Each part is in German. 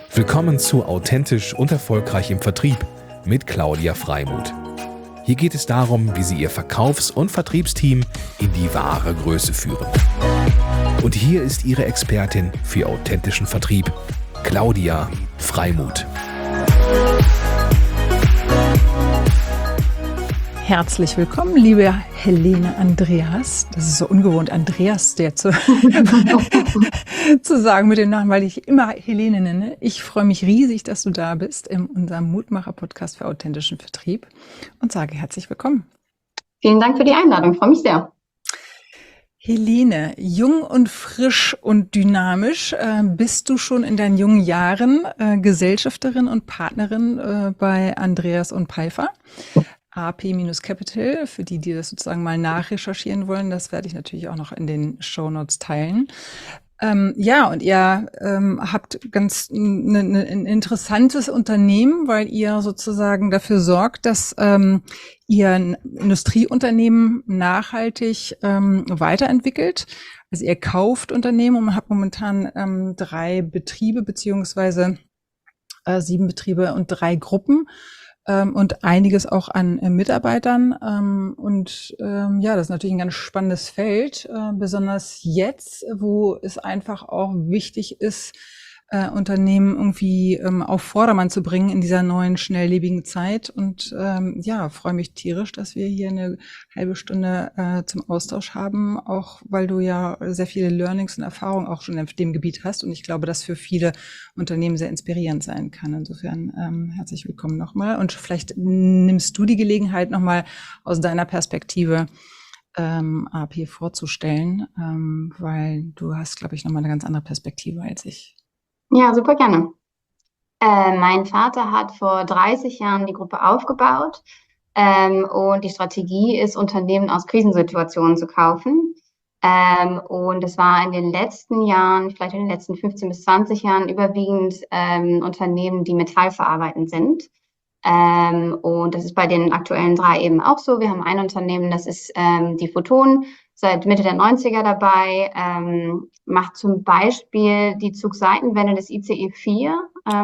Willkommen zu Authentisch und erfolgreich im Vertrieb mit Claudia Freimuth. Hier geht es darum, wie Sie Ihr Verkaufs- und Vertriebsteam in die wahre Größe führen. Und hier ist Ihre Expertin für authentischen Vertrieb, Claudia Freimuth. Herzlich willkommen, liebe Helene Andreas. Das ist so ungewohnt, Andreas der zu sagen mit dem Namen, weil ich immer Helene nenne. Ich freue mich riesig, dass du da bist in unserem Mutmacher-Podcast für authentischen Vertrieb und sage herzlich willkommen. Vielen Dank für die Einladung, ich freue mich sehr. Helene, jung und frisch und dynamisch, bist du schon in deinen jungen Jahren Gesellschafterin und Partnerin bei Andreas und Pfeiffer. AP-Capital, für die das sozusagen mal nachrecherchieren wollen, das werde ich natürlich auch noch in den Shownotes teilen. Und ihr habt ganz ein interessantes Unternehmen, weil ihr sozusagen dafür sorgt, dass ihr ein Industrieunternehmen nachhaltig weiterentwickelt. Also ihr kauft Unternehmen und habt momentan 3 Betriebe beziehungsweise 7 Betriebe und 3 Gruppen. Und einiges auch an Mitarbeitern. Das ist natürlich ein ganz spannendes Feld, besonders jetzt, wo es einfach auch wichtig ist, Unternehmen irgendwie auf Vordermann zu bringen in dieser neuen, schnelllebigen Zeit. Und freue mich tierisch, dass wir hier eine halbe Stunde zum Austausch haben, auch weil du ja sehr viele Learnings und Erfahrungen auch schon in dem Gebiet hast. Und ich glaube, das für viele Unternehmen sehr inspirierend sein kann. Insofern herzlich willkommen nochmal. Und vielleicht nimmst du die Gelegenheit nochmal aus deiner Perspektive AP vorzustellen, weil du hast, glaube ich, nochmal eine ganz andere Perspektive als ich. Ja, super gerne. Mein Vater hat vor 30 Jahren die Gruppe aufgebaut und die Strategie ist, Unternehmen aus Krisensituationen zu kaufen. Und es war in den letzten Jahren, vielleicht in den letzten 15 bis 20 Jahren, überwiegend Unternehmen, die metallverarbeitend sind. Und das ist bei den aktuellen 3 eben auch so. Wir haben ein Unternehmen, das ist die Photon, seit Mitte der 90er dabei, macht zum Beispiel die Zugseitenwände des ICE 4.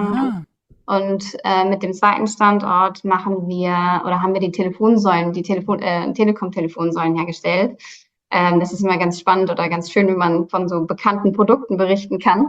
Und mit dem zweiten Standort haben wir die Telefonsäulen, Telekom-Telefonsäulen hergestellt. Das ist immer ganz spannend oder ganz schön, wenn man von so bekannten Produkten berichten kann.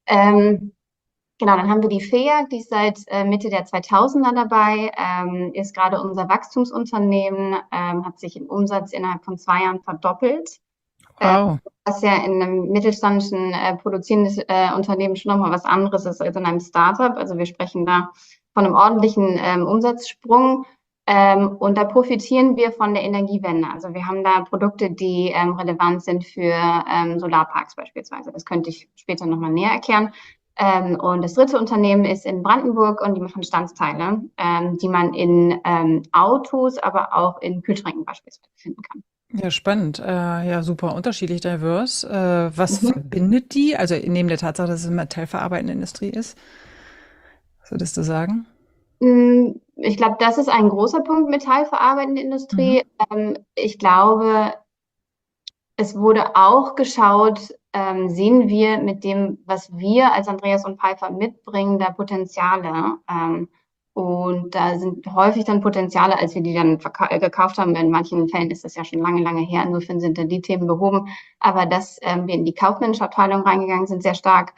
Genau, dann haben wir die FEAG, die ist seit Mitte der 2000er dabei, ist gerade unser Wachstumsunternehmen, hat sich im Umsatz innerhalb von 2 Jahren verdoppelt. Wow. Was ja in einem mittelständischen produzierendes Unternehmen schon nochmal was anderes ist als in einem Startup. Also wir sprechen da von einem ordentlichen Umsatzsprung. Und da profitieren wir von der Energiewende. Also wir haben da Produkte, die relevant sind für Solarparks beispielsweise. Das könnte ich später nochmal näher erklären. Und das dritte Unternehmen ist in Brandenburg und die machen Standsteile, die man in Autos, aber auch in Kühlschränken beispielsweise finden kann. Ja, spannend. Ja, super unterschiedlich divers. Was verbindet die? Also neben der Tatsache, dass es eine metallverarbeitende Industrie ist, was würdest du sagen? Ich glaube, das ist ein großer Punkt, metallverarbeitende Industrie. Ich glaube, es wurde auch geschaut, sehen wir mit dem, was wir als Andreas und Pfeiffer mitbringen, da Potenziale. Und da sind häufig dann Potenziale, als wir die dann gekauft haben. In manchen Fällen ist das ja schon lange, lange her. Insofern sind dann die Themen behoben. Aber dass wir in die kaufmännische Abteilung reingegangen sind, sehr stark.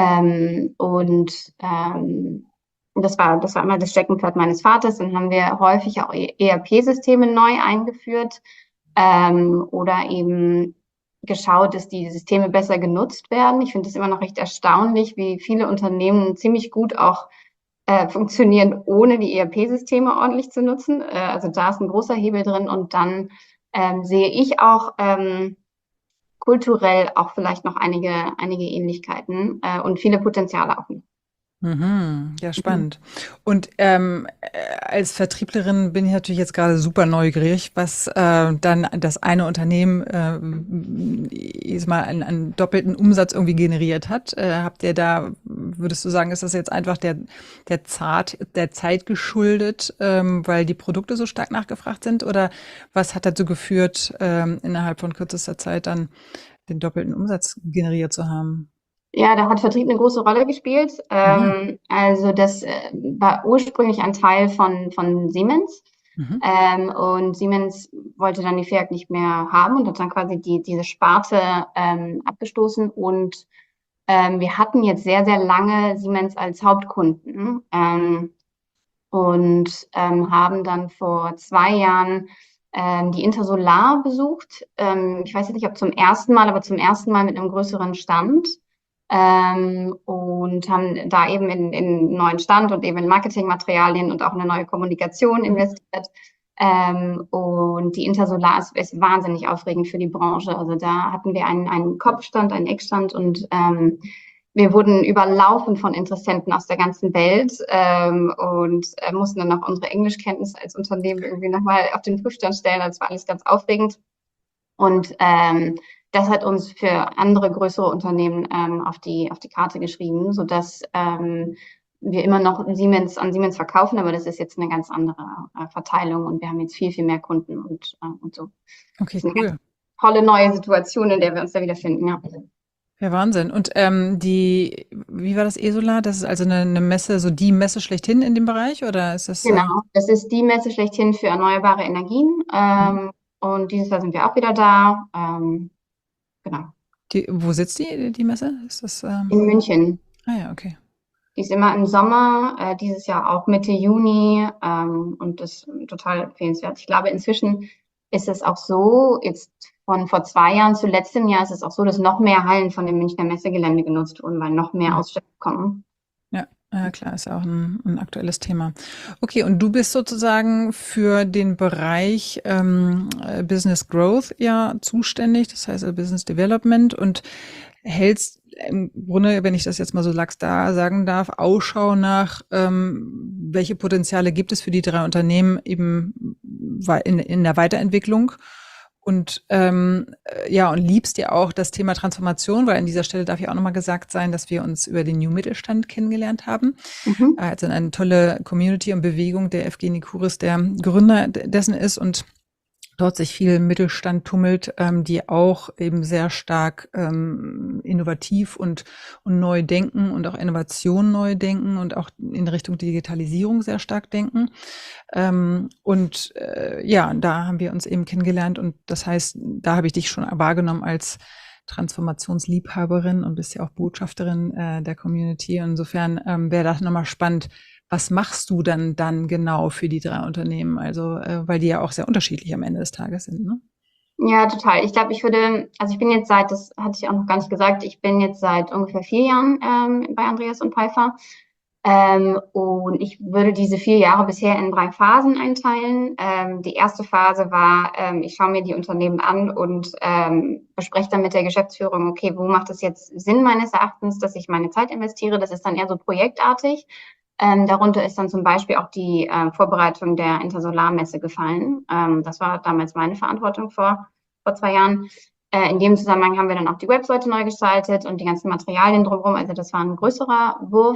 Das war immer das Steckenpferd meines Vaters. Dann haben wir häufig auch ERP-Systeme neu eingeführt oder eben geschaut, dass die Systeme besser genutzt werden. Ich finde es immer noch recht erstaunlich, wie viele Unternehmen ziemlich gut auch funktionieren, ohne die ERP-Systeme ordentlich zu nutzen. Also da ist ein großer Hebel drin. Und dann sehe ich auch kulturell auch vielleicht noch einige Ähnlichkeiten und viele Potenziale auch. Ja, spannend. Und als Vertrieblerin bin ich natürlich jetzt gerade super neugierig, was dann das eine Unternehmen mal einen doppelten Umsatz irgendwie generiert hat. Habt ihr da, würdest du sagen, ist das jetzt einfach der Zeit geschuldet, weil die Produkte so stark nachgefragt sind? Oder was hat dazu geführt, innerhalb von kürzester Zeit dann den doppelten Umsatz generiert zu haben? Ja, da hat Vertrieb eine große Rolle gespielt. Mhm. Also das war ursprünglich ein Teil von Siemens. Mhm. Und Siemens wollte dann die FEAG nicht mehr haben und hat dann quasi diese Sparte abgestoßen. Und wir hatten jetzt sehr, sehr lange Siemens als Hauptkunden und haben dann vor 2 Jahren die Intersolar besucht. Ich weiß jetzt nicht, ob zum ersten Mal, aber zum ersten Mal mit einem größeren Stand. Und haben da eben in einen neuen Stand und eben in Marketingmaterialien und auch eine neue Kommunikation Mhm. investiert. Und die Intersolar ist wahnsinnig aufregend für die Branche. Also da hatten wir einen Kopfstand, einen Eckstand und wir wurden überlaufen von Interessenten aus der ganzen Welt und mussten dann auch unsere Englischkenntnisse als Unternehmen irgendwie nochmal auf den Prüfstand stellen. Das war alles ganz aufregend. Und das hat uns für andere größere Unternehmen auf die Karte geschrieben, sodass wir immer noch an Siemens verkaufen, aber das ist jetzt eine ganz andere Verteilung und wir haben jetzt viel, viel mehr Kunden und so. Okay, Das ist eine ganz cool. tolle neue Situation, in der wir uns da wiederfinden, ja. Ja, Wahnsinn. Und wie war das ESOLAR? Das ist also eine Messe, so die Messe schlechthin in dem Bereich, oder ist das? Genau, das ist die Messe schlechthin für erneuerbare Energien. Mhm. Und dieses Jahr sind wir auch wieder da. Genau, Wo sitzt die Messe? Ist das? in München. Ah ja, okay. Die ist immer im Sommer, dieses Jahr auch Mitte Juni. Und das ist total empfehlenswert. Ich glaube, inzwischen ist es auch so, jetzt von vor 2 Jahren zu letztem Jahr ist es auch so, dass noch mehr Hallen von dem Münchner Messegelände genutzt wurden, weil noch mehr Mhm. Aussteller kommen. Ja, ja, klar, ist ja auch ein aktuelles Thema. Okay, und du bist sozusagen für den Bereich Business Growth ja zuständig, das heißt also Business Development, und hältst im Grunde, wenn ich das jetzt mal so lax da sagen darf, Ausschau nach, welche Potenziale gibt es für die 3 Unternehmen eben in der Weiterentwicklung. Und ja, und liebst ja auch das Thema Transformation, weil an dieser Stelle darf ja auch nochmal gesagt sein, dass wir uns über den New Mittelstand kennengelernt haben. Mhm. Also eine tolle Community und Bewegung, der Evgeny Kuris, der Gründer dessen ist und dort sich viel Mittelstand tummelt, die auch eben sehr stark innovativ und neu denken und auch Innovation neu denken und auch in Richtung Digitalisierung sehr stark denken. Ja, da haben wir uns eben kennengelernt und das heißt, da habe ich dich schon wahrgenommen als Transformationsliebhaberin und bist ja auch Botschafterin der Community. Insofern wäre das nochmal spannend. Was machst du dann genau für die 3 Unternehmen? Also, weil die ja auch sehr unterschiedlich am Ende des Tages sind, ne? Ja, total. Ich glaube, also ich bin jetzt das hatte ich auch noch gar nicht gesagt, ich bin jetzt seit ungefähr 4 Jahren bei Andreas und Pfeiffer. Und ich würde diese 4 Jahre bisher in 3 Phasen einteilen. Die erste Phase war, ich schaue mir die Unternehmen an und bespreche dann mit der Geschäftsführung, okay, wo macht es jetzt Sinn meines Erachtens, dass ich meine Zeit investiere? Das ist dann eher so projektartig. Darunter ist dann zum Beispiel auch die Vorbereitung der Intersolarmesse gefallen. Das war damals meine Verantwortung vor 2 Jahren. In dem Zusammenhang haben wir dann auch die Webseite neu gestaltet und die ganzen Materialien drumherum. Also das war ein größerer Wurf.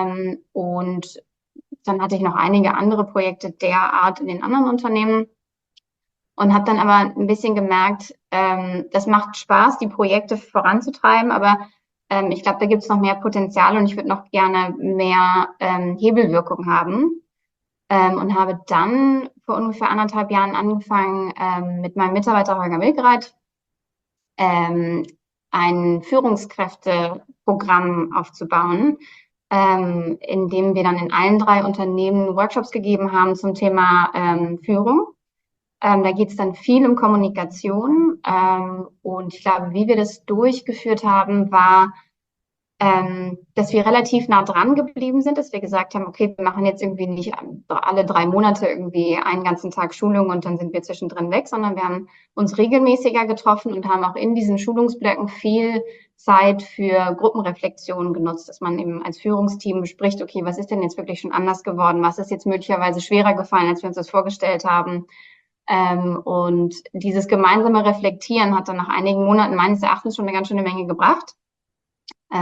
Und dann hatte ich noch einige andere Projekte der Art in den anderen Unternehmen und habe dann aber ein bisschen gemerkt, das macht Spaß, die Projekte voranzutreiben, aber ich glaube, da gibt es noch mehr Potenzial und ich würde noch gerne mehr Hebelwirkung haben. Und habe dann vor ungefähr 1,5 Jahren angefangen, mit meinem Mitarbeiter Holger Wilgereit ähm, ein Führungskräfteprogramm aufzubauen, in dem wir dann in allen 3 Unternehmen Workshops gegeben haben zum Thema Führung. Da geht es dann viel um Kommunikation. Und ich glaube, wie wir das durchgeführt haben, war, dass wir relativ nah dran geblieben sind, dass wir gesagt haben, okay, wir machen jetzt irgendwie nicht alle 3 Monate irgendwie einen ganzen Tag Schulung und dann sind wir zwischendrin weg, sondern wir haben uns regelmäßiger getroffen und haben auch in diesen Schulungsblöcken viel Zeit für Gruppenreflexion genutzt, dass man eben als Führungsteam bespricht, okay, was ist denn jetzt wirklich schon anders geworden? Was ist jetzt möglicherweise schwerer gefallen, als wir uns das vorgestellt haben? Und dieses gemeinsame Reflektieren hat dann nach einigen Monaten meines Erachtens schon eine ganz schöne Menge gebracht.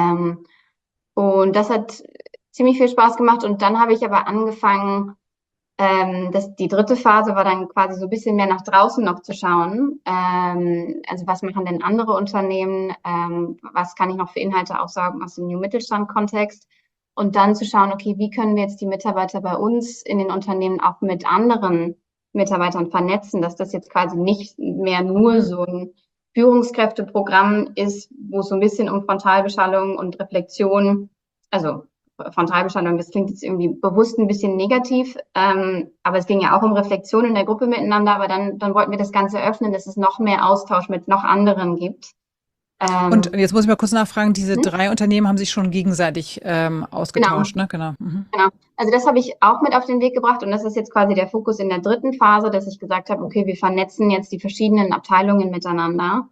Und das hat ziemlich viel Spaß gemacht. Und dann habe ich aber angefangen, Die dritte Phase war dann quasi so ein bisschen mehr nach draußen noch zu schauen. Also was machen denn andere Unternehmen? Was kann ich noch für Inhalte aufsaugen aus dem New Mittelstand-Kontext? Und dann zu schauen, okay, wie können wir jetzt die Mitarbeiter bei uns in den Unternehmen auch mit anderen Mitarbeitern vernetzen, dass das jetzt quasi nicht mehr nur so ein Führungskräfteprogramm ist, wo es so ein bisschen um Frontalbeschallung und Reflexion, also Frontalbeschallung, das klingt jetzt irgendwie bewusst ein bisschen negativ, aber es ging ja auch um Reflexion in der Gruppe miteinander, aber dann wollten wir das Ganze öffnen, dass es noch mehr Austausch mit noch anderen gibt. Und jetzt muss ich mal kurz nachfragen, diese Hm? 3 Unternehmen haben sich schon gegenseitig ausgetauscht, ne? Genau. Mhm. Genau. Also das habe ich auch mit auf den Weg gebracht und das ist jetzt quasi der Fokus in der dritten Phase, dass ich gesagt habe, okay, wir vernetzen jetzt die verschiedenen Abteilungen miteinander,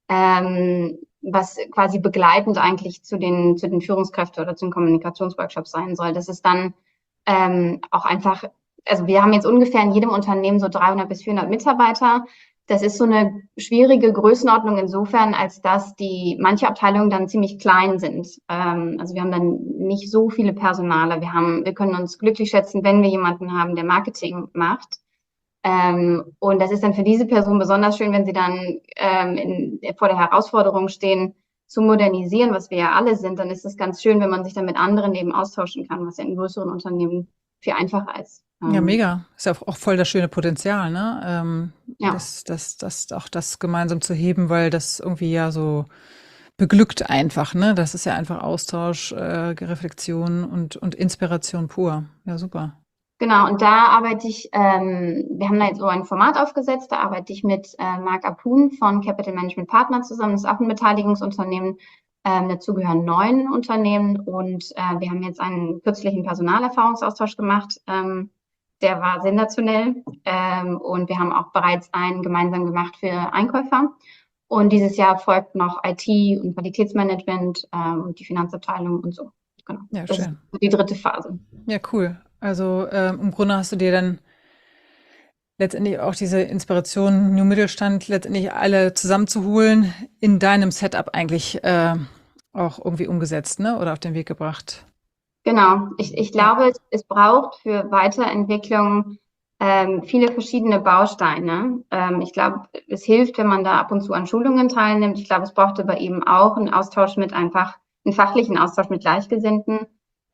was quasi begleitend eigentlich zu den Führungskräften oder zu den Kommunikationsworkshops sein soll. Das ist dann auch einfach, also wir haben jetzt ungefähr in jedem Unternehmen so 300 bis 400 Mitarbeiter. Das ist so eine schwierige Größenordnung insofern, als dass manche Abteilungen dann ziemlich klein sind. Also wir haben dann nicht so viele Personale. Wir können uns glücklich schätzen, wenn wir jemanden haben, der Marketing macht. Und das ist dann für diese Person besonders schön, wenn sie dann vor der Herausforderung stehen, zu modernisieren, was wir ja alle sind. Dann ist es ganz schön, wenn man sich dann mit anderen eben austauschen kann, was ja in größeren Unternehmen viel einfacher ist. Ja, mega. Ist ja auch voll das schöne Potenzial, ne? Ja. Das auch das gemeinsam zu heben, weil das irgendwie ja so beglückt einfach, ne? Das ist ja einfach Austausch, Reflexion und Inspiration pur. Ja, super. Genau, und da arbeite ich, wir haben da jetzt so ein Format aufgesetzt, da arbeite ich mit Marc Apun von Capital Management Partner zusammen, das ist auch ein Beteiligungsunternehmen, dazu gehören 9 Unternehmen und wir haben jetzt einen kürzlichen Personalerfahrungsaustausch gemacht, der war sensationell und wir haben auch bereits einen gemeinsam gemacht für Einkäufer und dieses Jahr folgt noch IT und Qualitätsmanagement und die Finanzabteilung und so. Genau. Ja, Das ist schön. die dritte Phase. Ja, cool. Also im Grunde hast du dir dann letztendlich auch diese Inspiration New Mittelstand letztendlich alle zusammenzuholen in deinem Setup eigentlich auch irgendwie umgesetzt, ne? Oder auf den Weg gebracht. Genau. Ich glaube, es braucht für Weiterentwicklung viele verschiedene Bausteine. Ich glaube, es hilft, wenn man da ab und zu an Schulungen teilnimmt. Ich glaube, es braucht aber eben auch einen fachlichen Austausch mit Gleichgesinnten.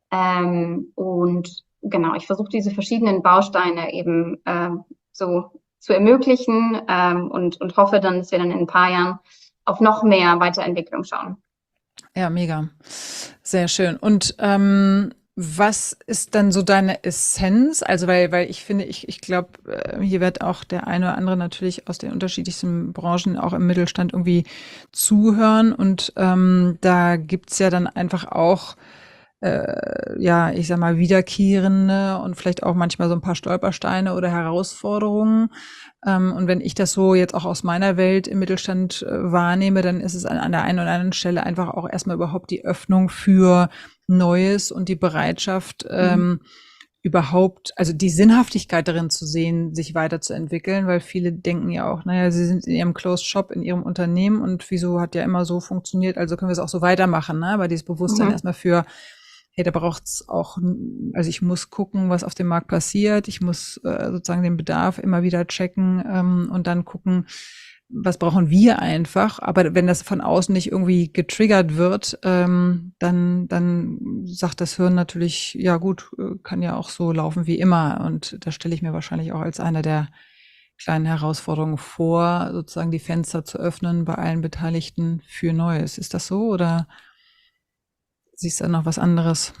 Und genau, ich versuche diese verschiedenen Bausteine eben so zu ermöglichen und hoffe dann, dass wir dann in ein paar Jahren auf noch mehr Weiterentwicklung schauen. Ja, mega. Sehr schön. Und was ist dann so deine Essenz? Also, weil ich finde, ich glaube, hier wird auch der eine oder andere natürlich aus den unterschiedlichsten Branchen auch im Mittelstand irgendwie zuhören. Und da gibt's ja dann einfach auch ja, ich sag mal, wiederkehrende und vielleicht auch manchmal so ein paar Stolpersteine oder Herausforderungen. Und wenn ich das so jetzt auch aus meiner Welt im Mittelstand wahrnehme, dann ist es an der einen oder anderen Stelle einfach auch erstmal überhaupt die Öffnung für Neues und die Bereitschaft, überhaupt, also die Sinnhaftigkeit darin zu sehen, sich weiterzuentwickeln, weil viele denken ja auch, naja, sie sind in ihrem Closed Shop, in ihrem Unternehmen und wieso hat ja immer so funktioniert, also können wir es auch so weitermachen, ne? Aber dieses Bewusstsein erstmal für, hey, da braucht's auch, also ich muss gucken, was auf dem Markt passiert, ich muss sozusagen den Bedarf immer wieder checken und dann gucken, was brauchen wir einfach. Aber wenn das von außen nicht irgendwie getriggert wird, dann sagt das Hirn natürlich, ja gut, kann ja auch so laufen wie immer. Und das stelle ich mir wahrscheinlich auch als eine der kleinen Herausforderungen vor, sozusagen die Fenster zu öffnen bei allen Beteiligten für Neues. Ist das so oder siehst du da noch was anderes?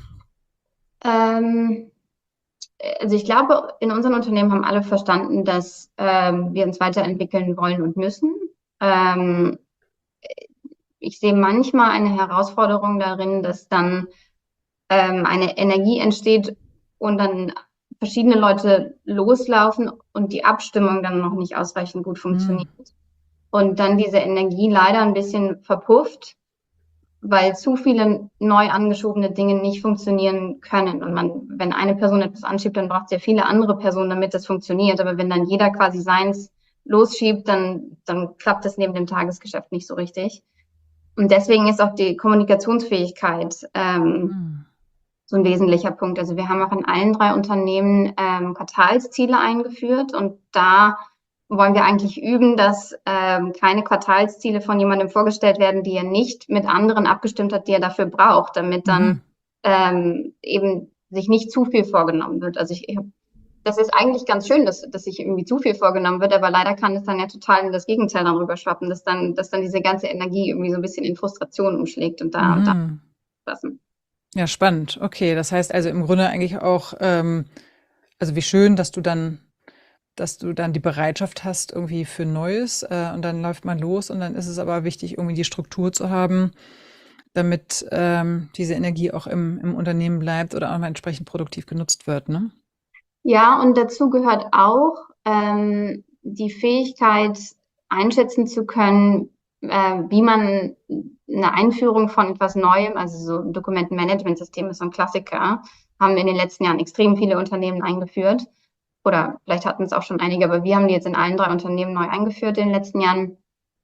Also ich glaube, in unseren Unternehmen haben alle verstanden, dass wir uns weiterentwickeln wollen und müssen. Ich sehe manchmal eine Herausforderung darin, dass dann eine Energie entsteht und dann verschiedene Leute loslaufen und die Abstimmung dann noch nicht ausreichend gut funktioniert. Und dann diese Energie leider ein bisschen verpufft, weil zu viele neu angeschobene Dinge nicht funktionieren können. Und wenn eine Person etwas anschiebt, dann braucht es ja viele andere Personen, damit das funktioniert. Aber wenn dann jeder quasi seins losschiebt, dann klappt das neben dem Tagesgeschäft nicht so richtig. Und deswegen ist auch die Kommunikationsfähigkeit so ein wesentlicher Punkt. Also wir haben auch in allen 3 Unternehmen Quartalsziele eingeführt und da wollen wir eigentlich üben, dass keine Quartalsziele von jemandem vorgestellt werden, die er nicht mit anderen abgestimmt hat, die er dafür braucht, damit dann eben sich nicht zu viel vorgenommen wird. Also das ist eigentlich ganz schön, dass sich irgendwie zu viel vorgenommen wird, aber leider kann es dann ja total in das Gegenteil dann rüberschwappen, dass dann diese ganze Energie irgendwie so ein bisschen in Frustration umschlägt und da lassen. Ja, spannend. Okay, das heißt also im Grunde eigentlich auch, also wie schön, dass du dann die Bereitschaft hast irgendwie für Neues und dann läuft man los und dann ist es aber wichtig, irgendwie die Struktur zu haben, damit diese Energie auch im Unternehmen bleibt oder auch mal entsprechend produktiv genutzt wird, ne? Ja, und dazu gehört auch die Fähigkeit, einschätzen zu können, wie man eine Einführung von etwas Neuem, also so ein Dokumentenmanagementsystem ist so ein Klassiker, haben in den letzten Jahren extrem viele Unternehmen eingeführt. Oder vielleicht hatten es auch schon einige, aber wir haben die jetzt in allen 3 Unternehmen neu eingeführt in den letzten Jahren.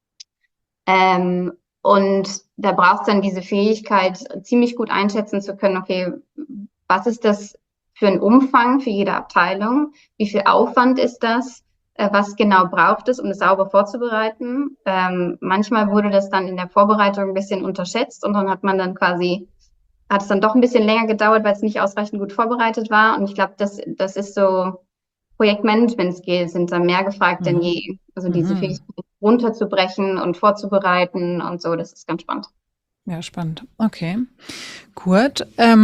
Und da braucht es dann diese Fähigkeit, ziemlich gut einschätzen zu können, okay, was ist das für ein Umfang für jede Abteilung? Wie viel Aufwand ist das? Was genau braucht es, um es sauber vorzubereiten? Manchmal wurde das dann in der Vorbereitung ein bisschen unterschätzt und dann hat es dann doch ein bisschen länger gedauert, weil es nicht ausreichend gut vorbereitet war. Und ich glaube, das ist so, Projektmanagement-Skills sind da mehr gefragt denn je. Also diese Fähigkeit runterzubrechen und vorzubereiten und so, das ist ganz spannend. Ja, spannend. Okay, gut.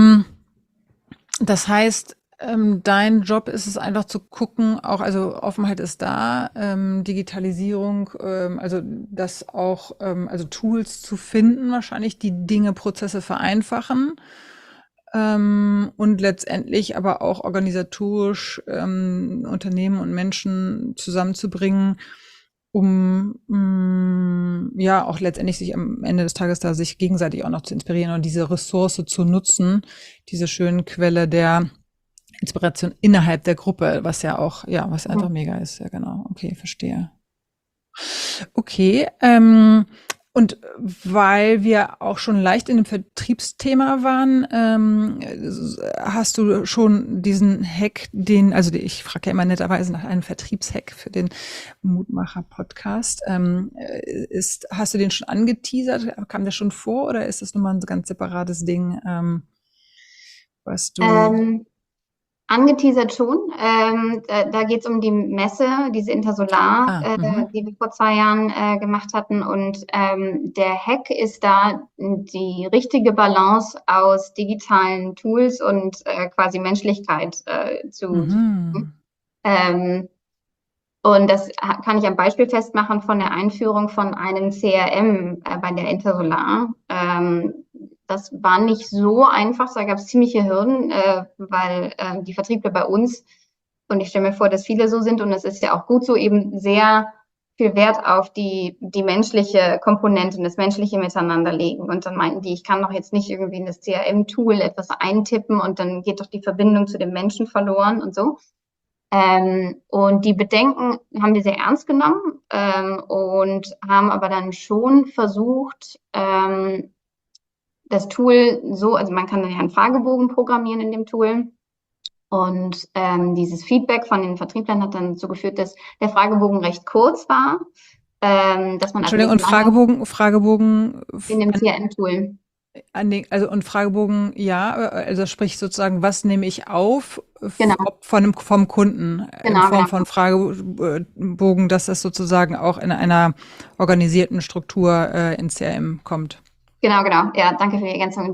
Das heißt, dein Job ist es einfach zu gucken, auch, also Offenheit ist da, Digitalisierung, also das auch, also Tools zu finden, wahrscheinlich, die Dinge, Prozesse vereinfachen. Und letztendlich aber auch organisatorisch Unternehmen und Menschen zusammenzubringen, um ja auch letztendlich sich am Ende des Tages da sich gegenseitig auch noch zu inspirieren und diese Ressource zu nutzen, diese schöne Quelle der Inspiration innerhalb der Gruppe, was ja auch, ja, was einfach mega ist. Ja, genau. Okay, verstehe. Okay, und weil wir auch schon leicht in dem Vertriebsthema waren, hast du schon diesen Hack, ich frage ja immer netterweise nach einem Vertriebshack für den Mutmacher-Podcast. Hast du den schon angeteasert? Kam der schon vor oder ist das nochmal ein ganz separates Ding, was du... Angeteasert schon. Da geht es um die Messe, diese Intersolar, die wir vor 2 Jahren gemacht hatten. Und der Hack ist da die richtige Balance aus digitalen Tools und quasi Menschlichkeit zu und das kann ich am Beispiel festmachen von der Einführung von einem CRM bei der Intersolar. Das war nicht so einfach, da gab es ziemliche Hürden, weil die Vertriebler bei uns, und ich stelle mir vor, dass viele so sind, und das ist ja auch gut so, eben sehr viel Wert auf die menschliche Komponente und das menschliche Miteinander legen. Und dann meinten die, ich kann doch jetzt nicht irgendwie in das CRM-Tool etwas eintippen und dann geht doch die Verbindung zu dem Menschen verloren und so. Und die Bedenken haben wir sehr ernst genommen und haben aber dann schon versucht, das Tool so, also man kann dann ja einen Fragebogen programmieren in dem Tool. Und dieses Feedback von den Vertrieblern hat dann dazu geführt, dass der Fragebogen recht kurz war. Dass man Entschuldigung, und Fragebogen in dem CRM-Tool. Und Fragebogen, ja, also sprich sozusagen, was nehme ich auf Genau. vom Kunden in Form von Fragebogen, dass das sozusagen auch in einer organisierten Struktur ins CRM kommt. Genau. Ja, danke für die Ergänzung.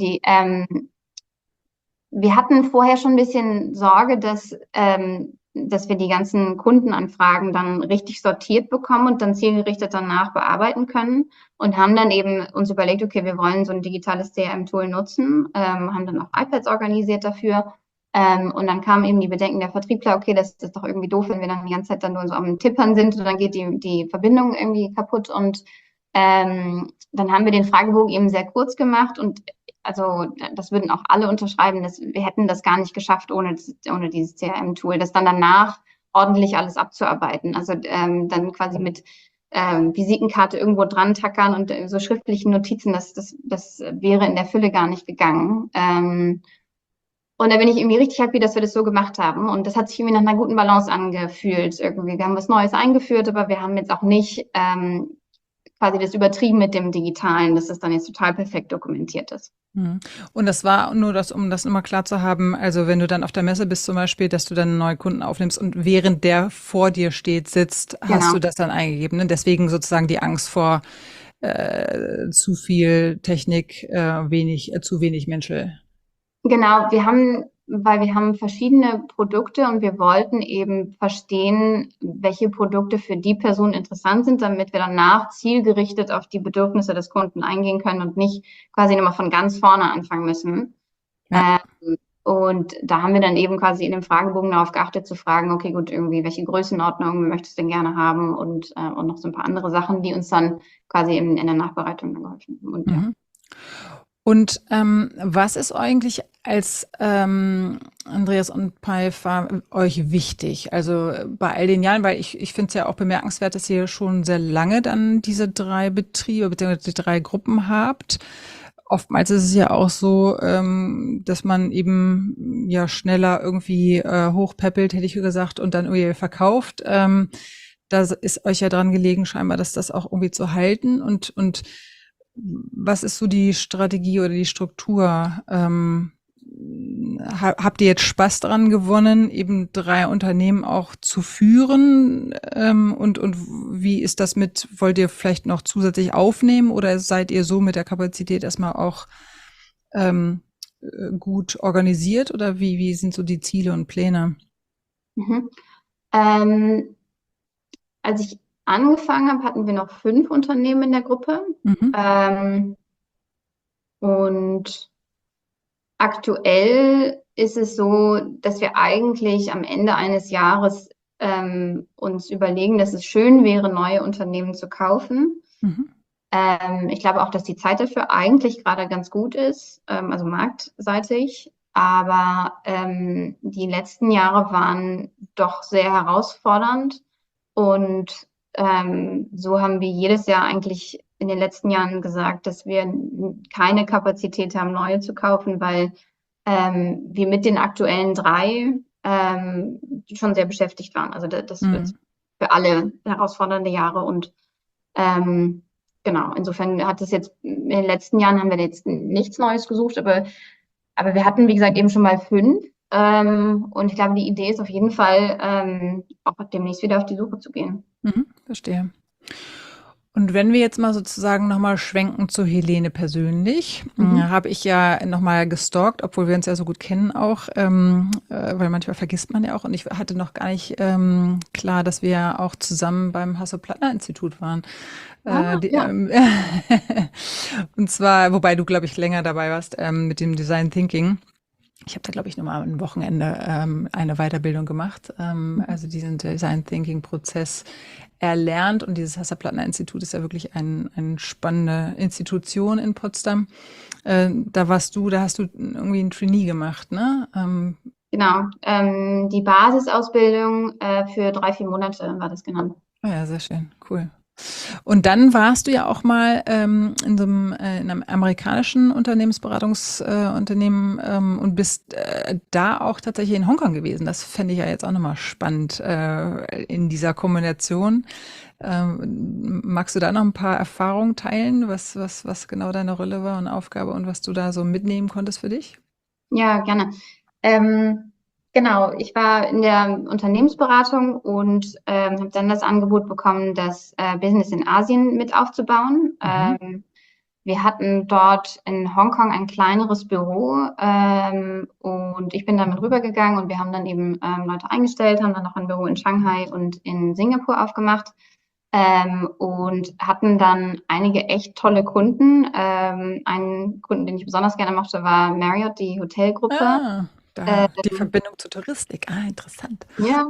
Wir hatten vorher schon ein bisschen Sorge, dass wir die ganzen Kundenanfragen dann richtig sortiert bekommen und dann zielgerichtet danach bearbeiten können und haben dann eben uns überlegt, okay, wir wollen so ein digitales CRM-Tool nutzen, haben dann auch iPads organisiert dafür. Und dann kamen eben die Bedenken der Vertriebler, okay, das ist doch irgendwie doof, wenn wir dann die ganze Zeit dann nur so am Tippern sind und dann geht die Verbindung irgendwie kaputt. Und dann haben wir den Fragebogen eben sehr kurz gemacht und also das würden auch alle unterschreiben, wir hätten das gar nicht geschafft ohne dieses CRM-Tool, das dann danach ordentlich alles abzuarbeiten. Also dann quasi mit Visitenkarte irgendwo dran tackern und so schriftlichen Notizen, das wäre in der Fülle gar nicht gegangen. Und da bin ich irgendwie richtig happy, dass wir das so gemacht haben. Und das hat sich irgendwie nach einer guten Balance angefühlt irgendwie. Wir haben was Neues eingeführt, aber wir haben jetzt auch nicht quasi das übertrieben mit dem Digitalen, dass es dann jetzt total perfekt dokumentiert ist. Mhm. Und das war nur das, um das immer klar zu haben, also wenn du dann auf der Messe bist zum Beispiel, dass du dann einen neuen Kunden aufnimmst und während der vor dir steht, sitzt, hast Genau. du das dann eingegeben. Ne? Deswegen sozusagen die Angst vor zu viel Technik, zu wenig Menschen. Genau, weil wir haben verschiedene Produkte und wir wollten eben verstehen, welche Produkte für die Person interessant sind, damit wir danach zielgerichtet auf die Bedürfnisse des Kunden eingehen können und nicht quasi nochmal von ganz vorne anfangen müssen. Ja. Und da haben wir dann eben quasi in dem Fragebogen darauf geachtet zu fragen, okay, gut, irgendwie, welche Größenordnung möchtest du denn gerne haben und noch so ein paar andere Sachen, die uns dann quasi in der Nachbereitung dann geholfen haben. Und, ja. Und was ist eigentlich als Andreas und Pfeiffer euch wichtig? Also bei all den Jahren, weil ich finde es ja auch bemerkenswert, dass ihr schon sehr lange dann diese 3 Betriebe bzw. die 3 Gruppen habt. Oftmals ist es ja auch so, dass man eben ja schneller irgendwie hochpäppelt, hätte ich gesagt, und dann irgendwie verkauft. Da ist euch ja dran gelegen, scheinbar, dass das auch irgendwie zu halten. Und was ist so die Strategie oder die Struktur? Habt ihr jetzt Spaß daran gewonnen, eben 3 Unternehmen auch zu führen? Und wie ist das mit, wollt ihr vielleicht noch zusätzlich aufnehmen oder seid ihr so mit der Kapazität erstmal auch gut organisiert oder wie sind so die Ziele und Pläne? Mhm. Als ich angefangen habe, hatten wir noch 5 Unternehmen in der Gruppe. Und aktuell ist es so, dass wir eigentlich am Ende eines Jahres uns überlegen, dass es schön wäre, neue Unternehmen zu kaufen. Ich glaube auch, dass die Zeit dafür eigentlich gerade ganz gut ist, also marktseitig. Aber die letzten Jahre waren doch sehr herausfordernd. Und so haben wir jedes Jahr eigentlich in den letzten Jahren gesagt, dass wir keine Kapazität haben, neue zu kaufen, weil wir mit den aktuellen 3 schon sehr beschäftigt waren. Also das wird für alle herausfordernde Jahre. Und genau, insofern hat es jetzt in den letzten Jahren haben wir jetzt nichts Neues gesucht, aber wir hatten, wie gesagt, eben schon mal 5. Und ich glaube, die Idee ist auf jeden Fall, auch demnächst wieder auf die Suche zu gehen. Verstehe. Und wenn wir jetzt mal sozusagen nochmal schwenken zu Helene persönlich, habe ich ja nochmal gestalkt, obwohl wir uns ja so gut kennen auch, weil manchmal vergisst man ja auch. Und ich hatte noch gar nicht klar, dass wir auch zusammen beim Hasso-Plattner-Institut waren. Ja. Und zwar, wobei du, glaube ich, länger dabei warst mit dem Design Thinking. Ich habe da, glaube ich, nochmal ein Wochenende eine Weiterbildung gemacht, also diesen Design Thinking Prozess erlernt. Und dieses Hasso-Plattner-Institut ist ja wirklich eine spannende Institution in Potsdam. Da hast du irgendwie ein Trainee gemacht, ne? Genau, die Basisausbildung für 3-4 Monate war das genannt. Ja, sehr schön, cool. Und dann warst du ja auch mal in einem amerikanischen Unternehmensberatungsunternehmen und bist da auch tatsächlich in Hongkong gewesen. Das fände ich ja jetzt auch nochmal spannend in dieser Kombination. Magst du da noch ein paar Erfahrungen teilen, was genau deine Rolle war und Aufgabe und was du da so mitnehmen konntest für dich? Ja, gerne. Genau, ich war in der Unternehmensberatung und habe dann das Angebot bekommen, das Business in Asien mit aufzubauen. Wir hatten dort in Hongkong ein kleineres Büro und ich bin damit rübergegangen und wir haben dann eben Leute eingestellt, haben dann noch ein Büro in Shanghai und in Singapur aufgemacht und hatten dann einige echt tolle Kunden. Einen Kunden, den ich besonders gerne mochte, war Marriott, die Hotelgruppe. Die Verbindung zur Touristik. Interessant. Ja,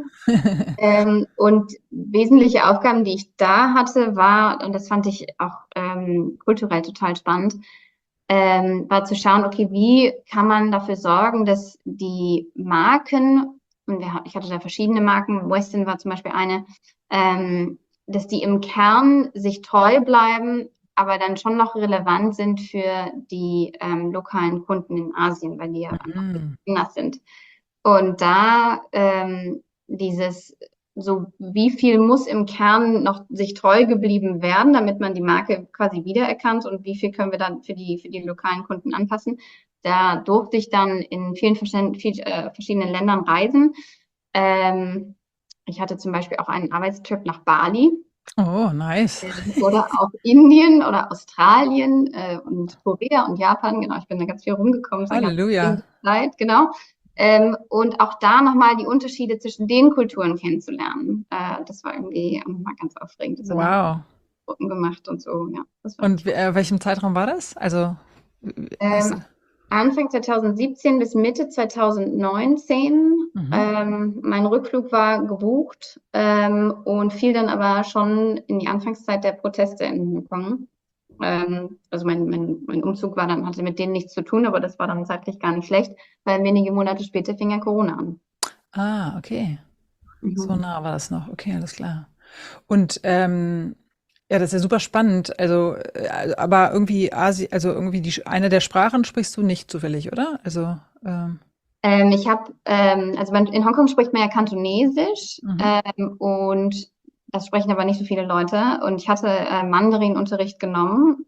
und wesentliche Aufgaben, die ich da hatte, war, und das fand ich auch kulturell total spannend, war zu schauen, okay, wie kann man dafür sorgen, dass die Marken, und ich hatte da verschiedene Marken, Westin war zum Beispiel eine, dass die im Kern sich treu bleiben, aber dann schon noch relevant sind für die lokalen Kunden in Asien, weil die ja einfach anders sind. Und da dieses, so wie viel muss im Kern noch sich treu geblieben werden, damit man die Marke quasi wiedererkannt und wie viel können wir dann für die lokalen Kunden anpassen. Da durfte ich dann in vielen verschiedenen Ländern reisen. Ich hatte zum Beispiel auch einen Arbeitstrip nach Bali. Oh, nice. Oder auch Indien oder Australien und Korea und Japan. Genau, ich bin da ganz viel rumgekommen. Halleluja. Zeit, genau. Und auch da nochmal die Unterschiede zwischen den Kulturen kennenzulernen. Das war irgendwie auch nochmal ganz aufregend. Das Wow. Gruppen gemacht und so, ja. Und welchem Zeitraum war das? Also Anfang 2017 bis Mitte 2019. Mein Rückflug war gebucht und fiel dann aber schon in die Anfangszeit der Proteste in Hongkong. Also mein Umzug hatte mit denen nichts zu tun, aber das war dann zeitlich gar nicht schlecht, weil wenige Monate später fing ja Corona an. Ah, okay. So nah war das noch. Okay, alles klar. Und ja, das ist ja super spannend. Also, aber irgendwie eine der Sprachen sprichst du nicht zufällig, oder? Also ich habe, also in Hongkong spricht man ja Kantonesisch und das sprechen aber nicht so viele Leute. Und ich hatte Mandarin-Unterricht genommen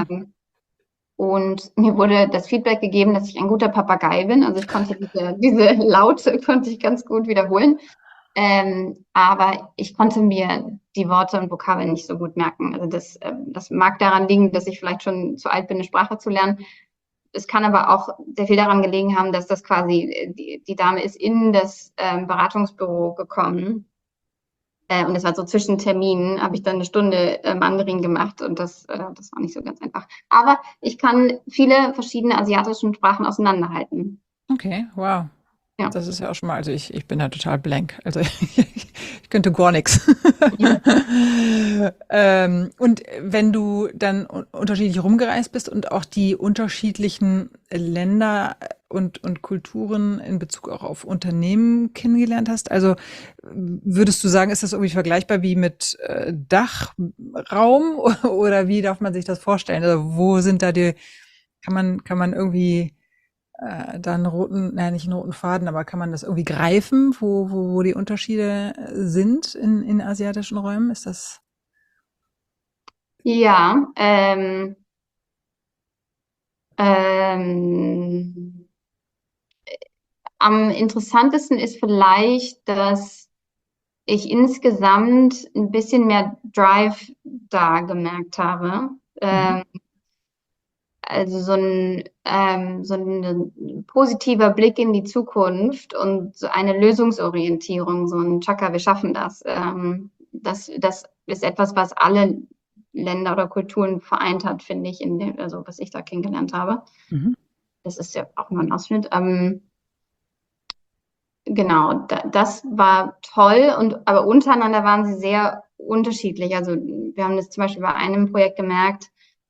und mir wurde das Feedback gegeben, dass ich ein guter Papagei bin. Also ich konnte diese Laute konnte ich ganz gut wiederholen. Aber ich konnte mir die Worte und Vokabeln nicht so gut merken. Also das mag daran liegen, dass ich vielleicht schon zu alt bin, eine Sprache zu lernen. Es kann aber auch sehr viel daran gelegen haben, dass das quasi, die Dame ist in das Beratungsbüro gekommen. Und das war so zwischen Terminen, habe ich dann eine Stunde Mandarin gemacht und das war nicht so ganz einfach. Aber ich kann viele verschiedene asiatische Sprachen auseinanderhalten. Okay, wow. Ja. Das ist ja auch schon mal, also ich bin da total blank. Also ich könnte gar nichts. Und wenn du dann unterschiedlich rumgereist bist und auch die unterschiedlichen Länder und Kulturen in Bezug auch auf Unternehmen kennengelernt hast, also würdest du sagen, ist das irgendwie vergleichbar wie mit Dachraum oder wie darf man sich das vorstellen? Also wo sind da kann man irgendwie da nicht einen roten Faden, aber kann man das irgendwie greifen, wo die Unterschiede sind in asiatischen Räumen? Ist das? Ja, am interessantesten ist vielleicht, dass ich insgesamt ein bisschen mehr Drive da gemerkt habe. Also so ein positiver Blick in die Zukunft und so eine Lösungsorientierung, so ein Chaka, wir schaffen das. Das ist etwas, was alle Länder oder Kulturen vereint hat, finde ich, also was ich da kennengelernt habe. Das ist ja auch nur ein Ausschnitt. Genau, das war toll, aber untereinander waren sie sehr unterschiedlich. Also wir haben das zum Beispiel bei einem Projekt gemerkt,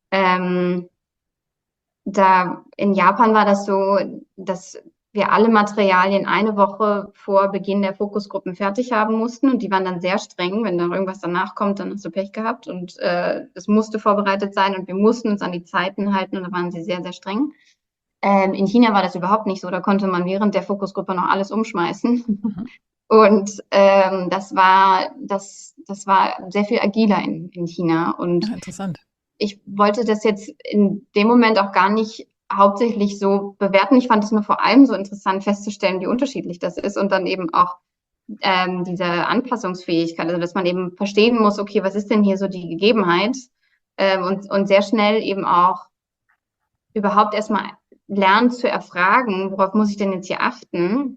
da in Japan war das so, dass wir alle Materialien eine Woche vor Beginn der Fokusgruppen fertig haben mussten und die waren dann sehr streng. Wenn da irgendwas danach kommt, dann hast du Pech gehabt und es musste vorbereitet sein und wir mussten uns an die Zeiten halten und da waren sie sehr, sehr streng. In China war das überhaupt nicht so. Da konnte man während der Fokusgruppe noch alles umschmeißen. Und das war sehr viel agiler in China. Und Ja, interessant. ich wollte das jetzt in dem Moment auch gar nicht hauptsächlich so bewerten. Ich fand es nur vor allem so interessant festzustellen, wie unterschiedlich das ist und dann eben auch diese Anpassungsfähigkeit, also dass man eben verstehen muss, okay, was ist denn hier so die Gegebenheit und sehr schnell eben auch überhaupt erstmal lernen zu erfragen, worauf muss ich denn jetzt hier achten?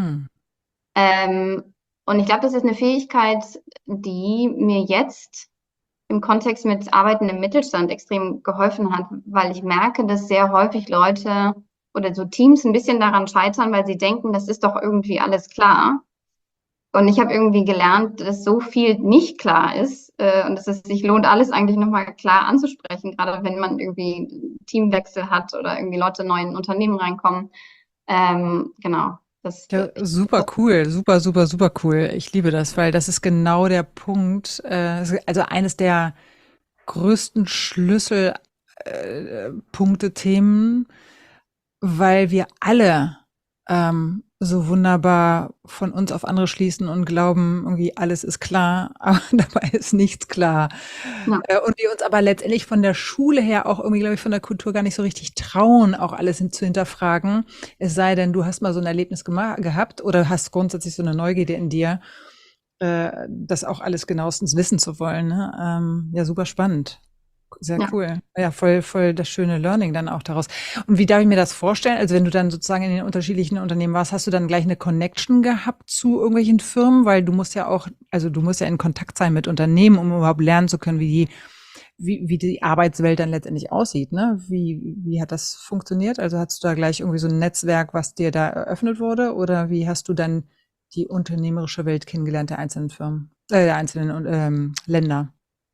Und ich glaube, das ist eine Fähigkeit, die mir jetzt im Kontext mit Arbeiten im Mittelstand extrem geholfen hat, weil ich merke, dass sehr häufig Leute oder so Teams ein bisschen daran scheitern, weil sie denken, das ist doch irgendwie alles klar. Und ich habe irgendwie gelernt, dass so viel nicht klar ist und dass es sich lohnt, alles eigentlich nochmal klar anzusprechen, gerade wenn man irgendwie Teamwechsel hat oder irgendwie Leute neu in Unternehmen reinkommen. Genau. Ja, super cool, super, super, super cool. Ich liebe das, weil das ist genau der Punkt. Also eines der größten Schlüsselpunkte, Themen, weil wir alle so wunderbar von uns auf andere schließen und glauben, irgendwie alles ist klar, aber dabei ist nichts klar. Ja. Und wir uns aber letztendlich von der Schule her auch irgendwie, glaube ich, von der Kultur gar nicht so richtig trauen, auch alles zu hinterfragen. Es sei denn, du hast mal so ein Erlebnis gehabt oder hast grundsätzlich so eine Neugierde in dir, das auch alles genauestens wissen zu wollen. Ne? Ja, super spannend. Sehr Ja. cool. Ja, voll das schöne Learning dann auch daraus. Und wie darf ich mir das vorstellen? Also wenn du dann sozusagen in den unterschiedlichen Unternehmen warst, hast du dann gleich eine Connection gehabt zu irgendwelchen Firmen? Weil du musst ja in Kontakt sein mit Unternehmen, um überhaupt lernen zu können, wie die Arbeitswelt dann letztendlich aussieht, ne? Wie hat das funktioniert? Also hattest du da gleich irgendwie so ein Netzwerk, was dir da eröffnet wurde? Oder wie hast du dann die unternehmerische Welt kennengelernt der einzelnen Firmen, der einzelnen Länder?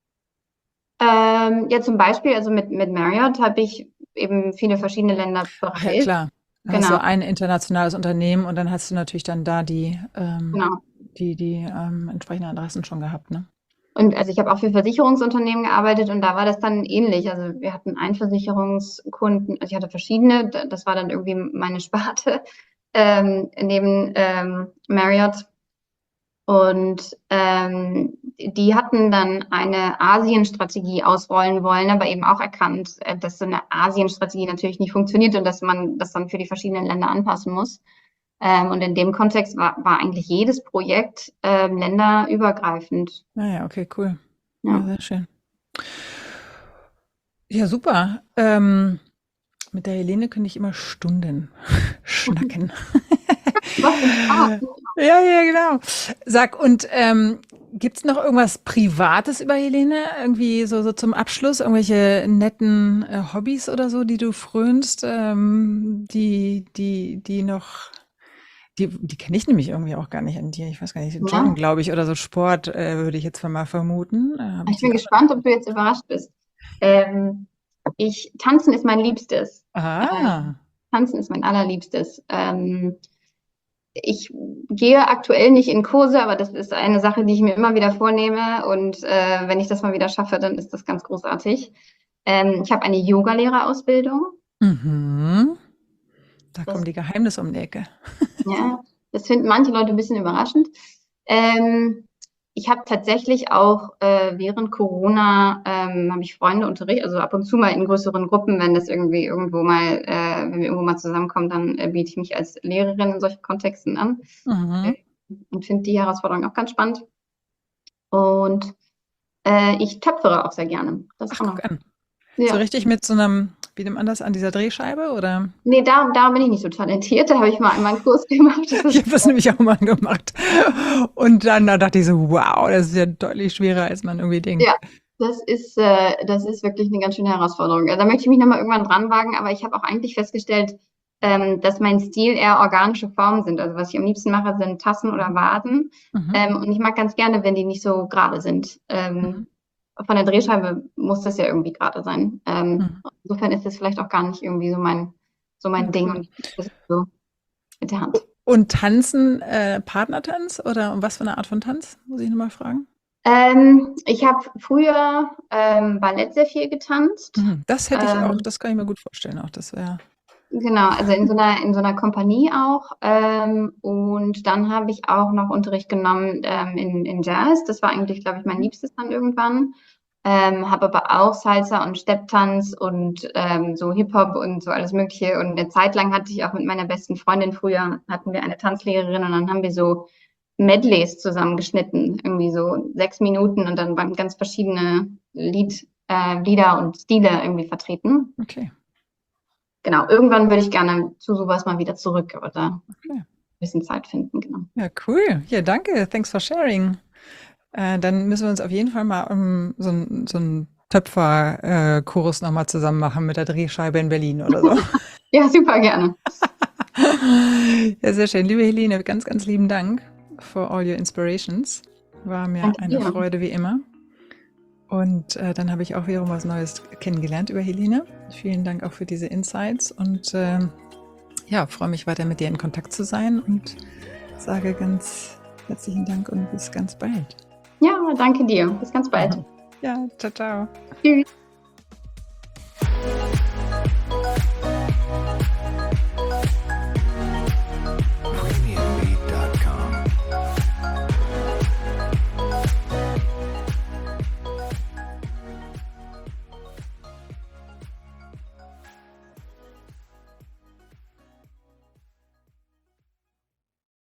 Ja, zum Beispiel, also mit Marriott habe ich eben viele verschiedene Länder Ach ja, bereist. klar. Dann hast Genau, du ein internationales Unternehmen und dann hast du natürlich dann da die genau. entsprechenden Adressen schon gehabt, ne? Und also ich habe auch für Versicherungsunternehmen gearbeitet und da war das dann ähnlich. Also wir hatten einen Versicherungskunden, also ich hatte verschiedene, das war dann irgendwie meine Sparte neben Marriott. Und die hatten dann eine Asienstrategie ausrollen wollen, aber eben auch erkannt, dass so eine Asienstrategie natürlich nicht funktioniert und dass man das dann für die verschiedenen Länder anpassen muss. Und in dem Kontext war eigentlich jedes Projekt länderübergreifend. Naja, okay, cool. Ja. Ja, sehr schön. Ja, super. Mit der Helene könnte ich immer Stunden schnacken. Was für Spaß. Ja, genau. Sag, und gibt's noch irgendwas Privates über Helene? Irgendwie so zum Abschluss? Irgendwelche netten Hobbys oder so, die du frönst? Die noch, die kenne ich nämlich irgendwie auch gar nicht an dir. Ich weiß gar nicht, Ja. Joggen, glaube ich, oder so Sport würde ich jetzt mal vermuten. Ich bin gespannt, ob du jetzt überrascht bist. Tanzen ist mein Liebstes. Tanzen ist mein allerliebstes. Ich gehe aktuell nicht in Kurse, aber das ist eine Sache, die ich mir immer wieder vornehme. Und wenn ich das mal wieder schaffe, dann ist das ganz großartig. Ich habe eine Yogalehrerausbildung. Mhm. Da kommen die Geheimnisse um die Ecke. Ja, das finden manche Leute ein bisschen überraschend. Ich habe tatsächlich auch während Corona habe ich Freunde unterrichtet, also ab und zu mal in größeren Gruppen, wenn das irgendwie irgendwo mal, wenn wir irgendwo mal zusammenkommen, dann biete ich mich als Lehrerin in solchen Kontexten an und finde die Herausforderung auch ganz spannend. Und ich töpfere auch sehr gerne. Das Ach, auch noch. guck an. Ja. So richtig mit so einem, wie nennt man das, an dieser Drehscheibe, oder? Nee, da bin ich nicht so talentiert. Da habe ich mal einmal einen Kurs gemacht. Ich habe das nämlich auch mal gemacht. Und dann da dachte ich so, wow, das ist ja deutlich schwerer, als man irgendwie denkt. Ja, das ist wirklich eine ganz schöne Herausforderung. Da möchte ich mich nochmal irgendwann dran wagen, aber ich habe auch eigentlich festgestellt, dass mein Stil eher organische Formen sind. Also was ich am liebsten mache, sind Tassen oder Vasen. Und ich mag ganz gerne, wenn die nicht so gerade sind. Von der Drehscheibe muss das ja irgendwie gerade sein. Insofern ist das vielleicht auch gar nicht irgendwie so mein Ding. Und das ist so mit der Hand. Und Tanzen, Partnertanz oder was für eine Art von Tanz, muss ich nochmal fragen? Ich habe früher Ballett sehr viel getanzt. Das hätte ich auch, das kann ich mir gut vorstellen, auch das wäre. Genau, also in so einer Kompanie auch. Und dann habe ich auch noch Unterricht genommen in Jazz. Das war eigentlich, glaube ich, mein Liebstes dann irgendwann. Habe aber auch Salsa und Stepptanz und so Hip-Hop und so alles Mögliche. Und eine Zeit lang hatte ich auch mit meiner besten Freundin früher, hatten wir eine Tanzlehrerin und dann haben wir so Medleys zusammengeschnitten, irgendwie so 6 Minuten und dann waren ganz verschiedene Lieder und Stile irgendwie vertreten. Okay. Genau, irgendwann würde ich gerne zu sowas mal wieder zurück, aber da ein bisschen Zeit finden, genau. Ja, cool. Ja, danke. Thanks for sharing. Dann müssen wir uns auf jeden Fall mal so einen Töpferkurs nochmal zusammen machen mit der Drehscheibe in Berlin oder so. Ja, super gerne. Ja, sehr schön. Liebe Helene, ganz, ganz lieben Dank for all your inspirations. War mir Danke eine dir. Freude wie immer. Und dann habe ich auch wiederum was Neues kennengelernt über Helene. Vielen Dank auch für diese Insights und ja, freue mich weiter mit dir in Kontakt zu sein und sage ganz herzlichen Dank und bis ganz bald. Ja, danke dir. Bis ganz bald. Ja, ciao, ciao. Tschüss.